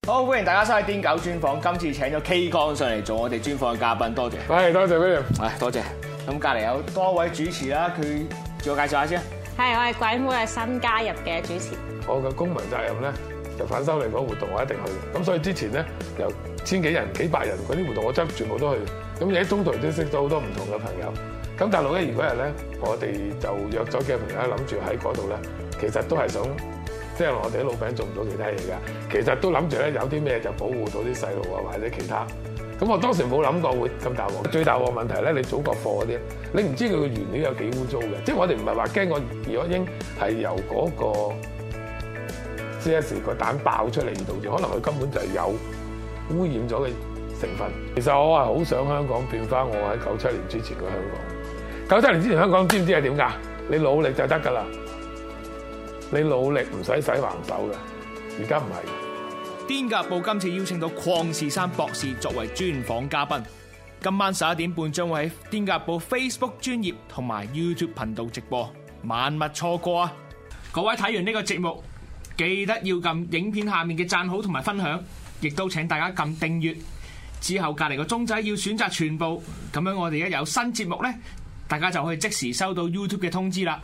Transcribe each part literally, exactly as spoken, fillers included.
好，歡迎大家收睇《癲狗專訪》，今次請咗 K 哥上嚟做我哋專訪嘅嘉賓，多謝。 係，多謝 William。 係，多謝。咁隔離有多位主持啦，佢自我介紹下先。 係，我係鬼妹，係新加入嘅主持。 我嘅公民責任咧，就反修例嗰個活動我一定去嘅。咁所以之前咧，由千幾人、幾百人嗰啲活動，我真係全部都去。咁而喺中途都識到好多唔同嘅朋友。咁但係六一二嗰日咧，我哋就約咗幾個朋友諗住喺嗰度咧，其實都係想。即係我哋啲老餅做唔到其他嘢㗎，其實都諗住咧有啲咩就保護到啲細路啊或者其他。咁我當時冇諗過會咁大鑊。最大鑊問題咧，你祖國貨嗰啲，你唔知佢嘅原料有幾污糟嘅。即係我哋唔係話驚個二噁英係由嗰個 C S 個蛋爆出嚟而導致，可能佢根本就係有污染咗嘅成分。其實我係好想香港變翻我喺九七年之前嘅香港。九七年之前香港知唔知係點㗎？你努力就得㗎啦。你努力唔使使橫手嘅，而家唔係。 癲狗日報今次邀請到鄺士山博士作為專訪嘉賓，今晚十一點半將會喺癲狗日報 Facebook 專頁同埋 YouTube 頻道直播，萬勿錯過啊！各位睇完呢個節目，記得要撳影片下面嘅讚好同埋分享，亦都請大家撳訂閱。之後隔離個鐘仔要選擇全部，咁樣我哋一有新節目呢，大家就可以即時收到 YouTube 嘅通知啦。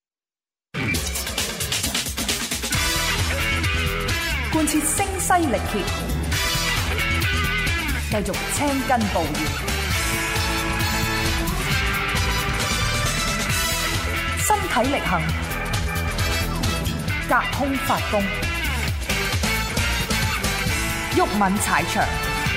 貫徹聲嘶力竭，繼續青筋暴現，身體力行，隔空發功，毓民踩場。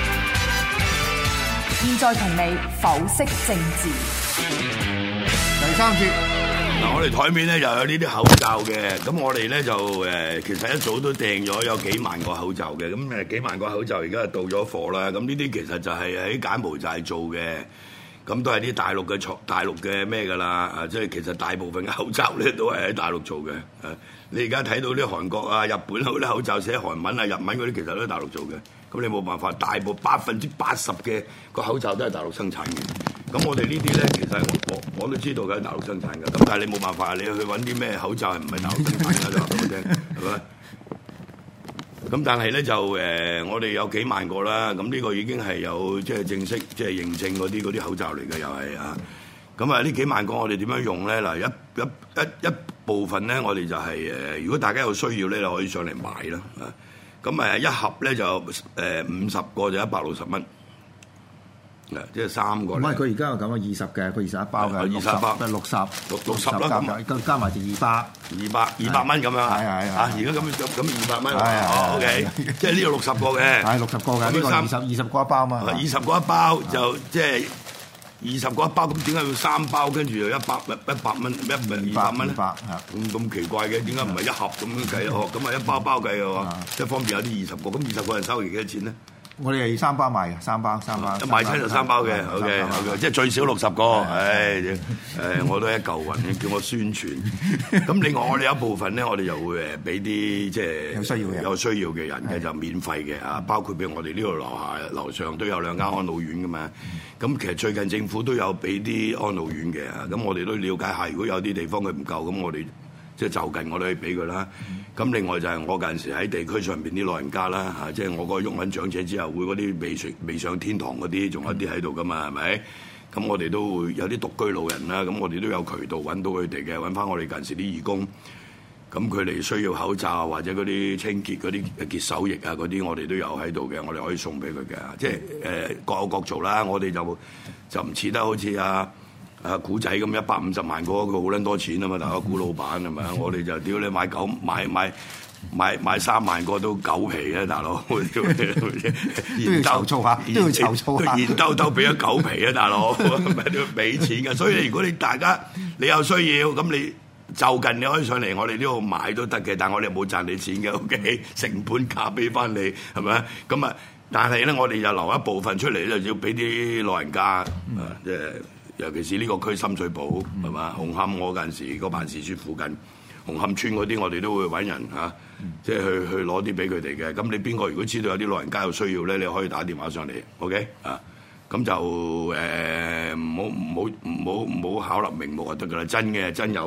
現在同你剖析政治。 第三節。嗱，我哋台面咧又有呢啲口罩嘅，咁我哋咧就誒，其實一早都訂咗有幾萬個口罩嘅，咁誒幾萬個口罩而家就到咗貨啦。咁呢啲其實就係喺柬埔寨做嘅，咁都係啲大陸嘅廠、大陸嘅咩㗎啦，啊，即係其實大部分嘅口罩咧都係喺大陸做嘅。誒，你而家睇到啲韓國啊、日本嗰啲口罩寫韓文啊、日文嗰啲，其實都係大陸做嘅。咁你冇辦法，大部百分之八十嘅個口罩都係大陸生產嘅。咁我哋呢啲咧，其實我我都知道佢喺大陸生產嘅。咁但係你冇辦法，你去揾啲咩口罩係唔係大陸生產嘅？就話俾我聽，係咪？咁但係咧就誒、呃，我哋有幾萬個啦。咁呢個已經係有即係正式即係認證嗰啲嗰啲口罩嚟嘅，又係啊。咁啊，呢幾萬個我哋點樣用咧？嗱，一一一一部分咧，我哋就係、是、誒，如果大家有需要咧，就可以上嚟買啦。啊，咁誒一盒咧就誒五十個就一百六十蚊。即係三個。 唔係，佢而家係咁啊，二十嘅，佢二十一包嘅， 二十包， 六十， 六六十啦，咁加加埋就二百， 二百二百蚊咁樣。係係嚇，而家咁咁咁二百蚊。係係。O K，即係呢度六十個嘅。係六十個嘅，呢個二十二十個一包嘛。二十個一包就即係二十個一包，咁點解要三包？跟住又一百一百蚊，一唔係二百蚊咧？咁咁奇怪嘅，點解唔係一盒咁樣計？哦，咁啊一包包計嘅喎，即係方便有啲二十個。咁二十個人收嚟幾多錢咧？ 我哋係三包賣嘅，三包三包， 一賣親就三包嘅 ，OK OK，即係最少六十個，唉，誒，我都一嚿雲，叫我宣傳。咁另外我哋有一部分咧，我哋又會誒俾啲即係有需要嘅有需要嘅人嘅就免費嘅啊，包括俾我哋呢度樓下樓上都有兩間安老院噶嘛。咁其實最近政府都有俾啲安老院嘅，咁我哋都了解下，如果有啲地方佢唔夠，咁我哋即係就近我都可以俾佢啦。咁另外就係我嗰陣時喺地區上邊啲老人家啦嚇，即係我個毓民長者之後會嗰啲未上未上天堂嗰啲，仲有啲喺度噶嘛，係咪？咁我哋都會有啲獨居老人啦，咁我哋都有渠道揾到佢哋嘅，揾翻我哋近時啲義工。咁佢哋需要口罩或者嗰啲清潔嗰啲潔手液啊嗰啲，我哋都有喺度嘅，我哋可以送俾佢嘅。即係誒各有各做啦，我哋就就唔似得好似啊〜啊古仔咁一百五十萬個，佢好撚多錢啊嘛！大家古老闆係咪啊？我哋就屌你買九買買買買三萬個都狗皮啊！大佬都要籌措下，都要籌措下， 現兜兜俾咗狗皮啊！大佬咪都要俾錢嘅。所以如果你大家你有需要咁，你就近你可以上嚟我哋呢度買都得嘅，但係我哋冇賺你錢嘅 ，OK？ 成本價俾翻你係咪啊？咁啊，但係咧我哋就留一部分出嚟咧，要俾啲老人家啊，即係。尤其是呢個區深水埗係嘛、嗯，紅磡我嗰陣時個辦事處附近，紅磡村嗰啲我哋都會揾人嚇，即、啊、係、就是、去去攞啲俾佢哋嘅。咁你邊個如果知道有啲老人家有需要咧，你可以打電話上嚟 ，OK 啊？咁就誒唔好唔好唔好唔好巧立名目就得㗎啦，真嘅真有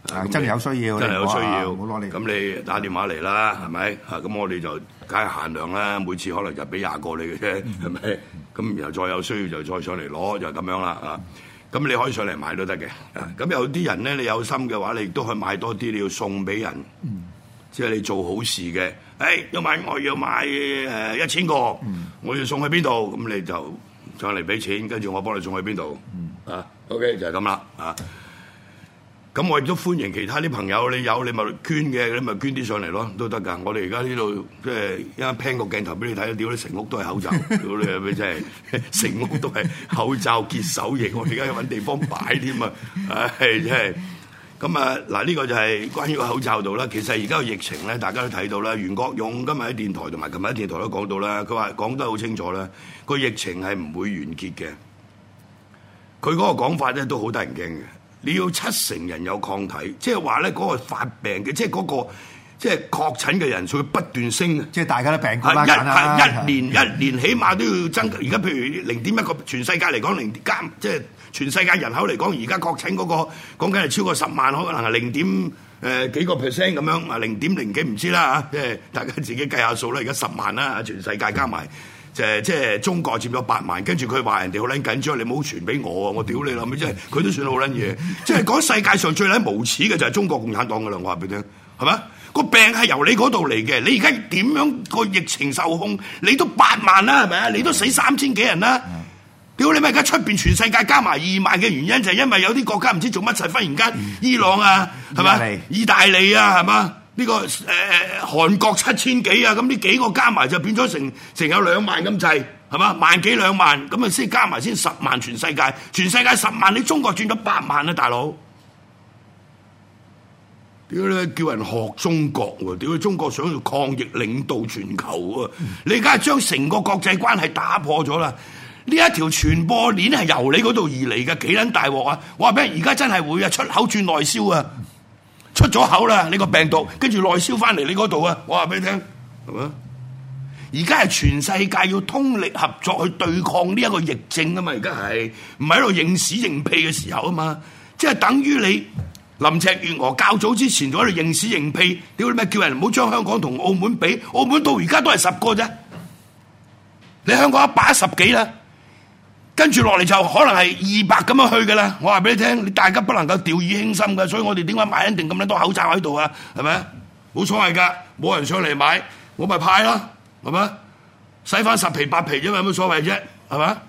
真係有需要， 真係有需要， 唔好攞嚟。 咁你打電話嚟啦，係咪？啊，咁我哋就梗係限量啦，每次可能就俾廿個你嘅啫，係咪？咁然後再有需要就再上嚟攞，就咁樣啦啊！咁你可以上嚟買都得嘅。啊，咁有啲人咧，你有心嘅話，你亦都可以買多啲，你要送俾人，嗯、即係你做好事嘅。誒、哎，要買我要買誒一千個，嗯、我要送去邊度？咁你就上嚟俾錢，跟住我幫你送去邊度？嗯、啊 ，OK 就係咁啦啊！咁我亦都歡迎其他啲朋友，你有你咪捐嘅，你咪捐啲上嚟咯，都得㗎。我哋而家呢度即係一間 pan 個鏡頭俾你睇，屌你成屋都係口罩，屌你係咪真係成屋都係口罩潔手液？我而家要揾地方擺添啊！唉，真係咁啊！嗱，呢個就係關於個口罩度啦。其實而家個疫情咧，大家都睇到啦。袁國勇今日喺電台同埋琴日喺電台都講到啦，佢話講得好清楚啦，個疫情係唔會完結嘅。佢嗰個講法咧都好得人驚嘅。你要七成人有抗體，即係話咧嗰個發病嘅，即係嗰個即係確診嘅人數會不斷升， 即係大家都病過一一年一年起碼都要增。而家譬如零點一個，全世界嚟講零加，即係全世界人口嚟講，而家確診嗰個講緊係超過十萬，可能係零點誒幾個 percent 咁樣啊，零點零幾唔知啦嚇，即係大家自己計下數啦。而家十萬啦，全世界加埋。就係即係中國佔咗八萬，跟住佢話人哋好撚緊張，你唔好傳俾我啊！我屌你啦！咪即係佢都算好撚嘢，即係講世界上最撚無恥嘅就係中國共產黨噶啦！我話俾你聽，係咪？個病係由你嗰度嚟嘅，你而家點樣個疫情受控？你都八萬啦，係咪啊？你都死三千幾人啦！屌你咪而家出邊全世界加埋二萬嘅原因就係因為有啲國家唔知做乜柒，忽然間伊朗啊，係咪？意大利啊，係嘛？呢、這個誒、呃、韓國七千幾啊，咁呢幾個加埋就變咗成成有兩萬咁滯，係嘛？萬幾兩萬，咁啊先加埋先十萬，全世界全世界十萬，你中國轉咗八萬啊，大佬！屌你叫人學中國喎！屌你中國想要抗疫領導全球啊！你而家係將成個國際關係打破咗啦！呢一條傳播鏈係由你嗰度而嚟嘅，幾撚大鑊啊！我話俾你，而家真係會啊，出口轉內銷啊！出咗口啦！你個病毒跟住內銷翻嚟你嗰度啊！我話俾你聽，係嘛？而家係全世界要通力合作去對抗呢一個疫症啊嘛！而家係唔係喺度認屎認屁嘅時候啊嘛？即係等於你林鄭月娥較早之前仲喺度認屎認屁，屌你咩叫人唔好將香港同澳門比？澳門到而家都係十個啫，你香港一百一十幾啦。跟住落嚟就可能係二百咁樣去㗎啦，我話俾你聽，你大家不能夠掉以輕心㗎，所以我哋點解買一定咁撚多口罩喺度啊？係咪？冇所謂㗎，冇人上嚟買，我咪派咯，係咪？使翻十皮八皮啫嘛，有乜所謂啫？係咪？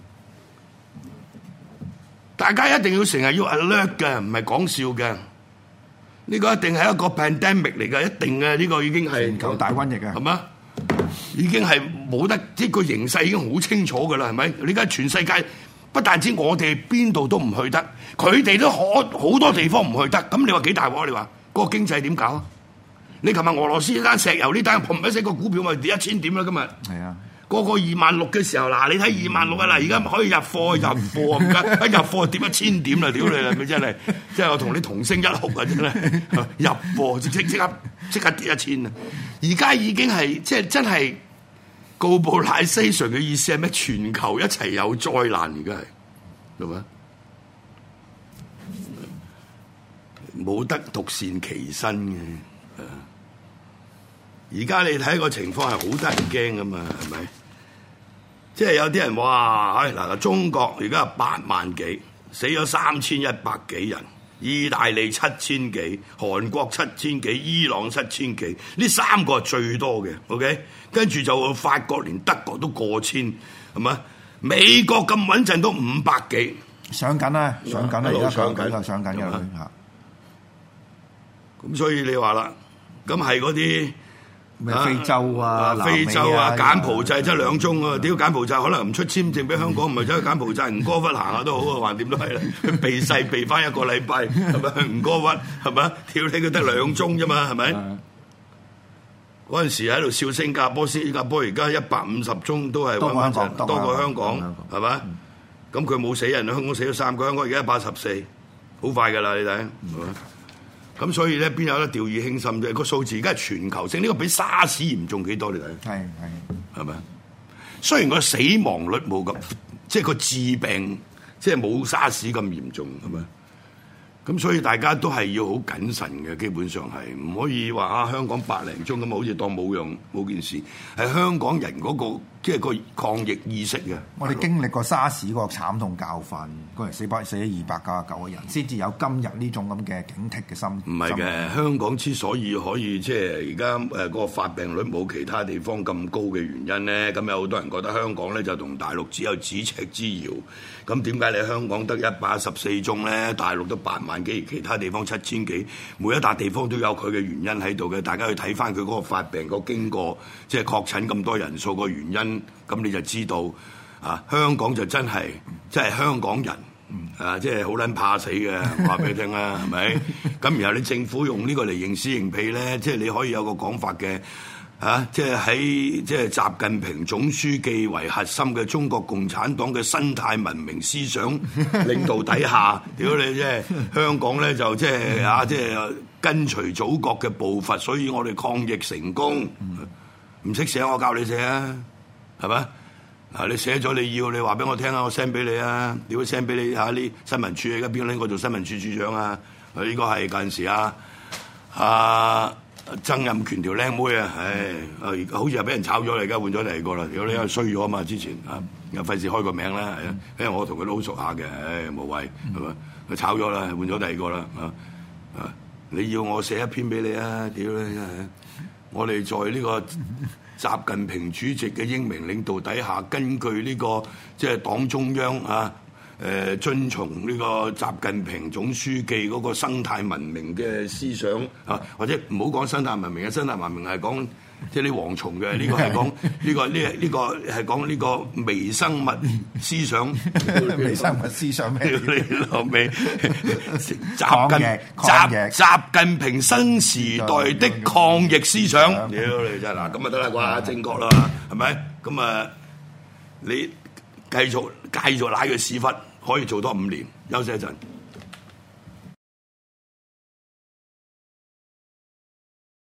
大家一定要成日要 alert 嘅，唔係講笑嘅。呢個一定係一個 pandemic 嚟㗎，一定嘅呢個已經係全球大瘟疫啊， 係嘛？已經係冇得，即係個形勢已經好清楚㗎啦，係咪？你而家全世界不但止我哋邊度都唔去得，佢哋都可好多地方唔去得。咁你話幾大鑊？你話嗰個經濟點搞啊？你琴日俄羅斯呢單石油呢單，砰一聲個股票咪跌一千點啦！今日係啊，個個二萬六嘅時候，嗱你睇二萬六啊！嗱而家可以入貨入貨，唔該一入貨跌一千點啦！屌你啦，咪真係，即係我同你同聲一哭啊！真係入貨即即刻即刻跌一千啊！而家已經係即係真係 globalization 嘅意思係咩？全球一齊有災難，而家係係咪？冇得獨善其身嘅。而家你睇個情況係好得人驚噶嘛？係咪？即係有啲人話，唉嗱，中國而家係八萬幾，死咗三千一百幾人。意大利七千幾，韓國七千幾，伊朗七千幾，呢三個係最多嘅 ，OK？跟住就法國連德國都過千，係咪？美國咁穩陣都五百幾， 上緊啦，上緊啦，而家上緊啦，上緊嘅嚇。 咁所以你話啦，咁係嗰啲。 咩非洲啊、 非洲啊、柬埔寨即係兩宗啊！屌柬埔寨可能唔出簽證俾香港，唔係走去柬埔寨吳哥窟行下都好啊，橫掂都係啦。避世避翻一個禮拜，係咪？吳哥窟係咪？屌你佢得兩宗啫嘛，係咪？嗰陣時喺度笑新加坡，新加坡而家一百五十宗都係多過香港，多過香港係咪？咁佢冇死人，香港死咗三個，香港而家一百十四，好快㗎啦！你睇係咪？咁所以咧，邊有得掉以輕心啫？個數字而家係全球性，呢、這個比沙士嚴重幾多？你睇係係係咪？雖然個死亡率冇咁，即係個致病，即係冇沙士咁嚴重，係咪？ 咁所以大家都係要好謹慎嘅，基本上係唔可以話啊香港百零宗咁好似當冇用冇件事，係香港人嗰、嗰個即係、就是、個抗疫意識嘅。 我哋經歷過沙士嗰個慘痛教訓，嗰陣死百死咗二百九十九個人，先至有今日呢種咁嘅警惕嘅心。 唔係嘅，香港之所以可以即係而家誒嗰個發病率冇其他地方咁高嘅原因咧，咁有好多人覺得香港咧就同大陸只有咫尺之遙。咁點解你香港得一百一十四宗咧？大陸都八萬幾，其他地方七千幾，每一笪地方都有佢嘅原因喺度嘅。大家去睇翻佢嗰個發病個經過，即係確診咁多人數個原因，咁你就知道啊，香港就真係即係香港人。啊！即係好撚怕死嘅，話俾你聽啦，係咪？咁然後你政府用呢個嚟認屎認屁咧，即係你可以有個講法嘅，啊！即係喺即係習近平總書記為核心嘅中國共產黨嘅生態文明思想領導底下，屌你即係香港咧就即係啊！即係跟隨祖國嘅步伐，所以我哋抗疫成功。唔識寫我教你寫啊，係咪？啊！你寫咗你要，你話俾我聽啊，我 send 俾你啊，點會 send 俾你嚇？啲新聞處而家邊個拎過做新聞處處長啊？啊！呢個係嗰陣時啊，啊曾蔭權條靚妹啊，唉，啊好似係俾人炒咗啦，而家換咗第二個啦。如果你又衰咗啊嘛，之前啊，又費事開個名啦，係啊，因為我同佢都好熟下嘅，唉，無謂係嘛，佢炒咗啦，換咗第二個啦，啊啊！你要我寫一篇俾你啊？屌你真係！我哋在呢個習近平主席嘅英明領導底下，根據呢、這個即係黨中央啊，誒、呃、遵從呢個習近平總書記嗰個生態文明嘅思想啊，或者唔好講生態文明嘅，生態文明係講即係啲蝗蟲嘅，呢、這個係講呢個呢呢、這個係講呢個微生物思想。 微生物思想咩？ 你老味，習近習習近平新時代的抗疫思想。屌你真係嗱，咁啊得啦啩，正確啦，係咪？咁啊，你繼續繼續拉佢屎忽，可以做多五年，休息一陣。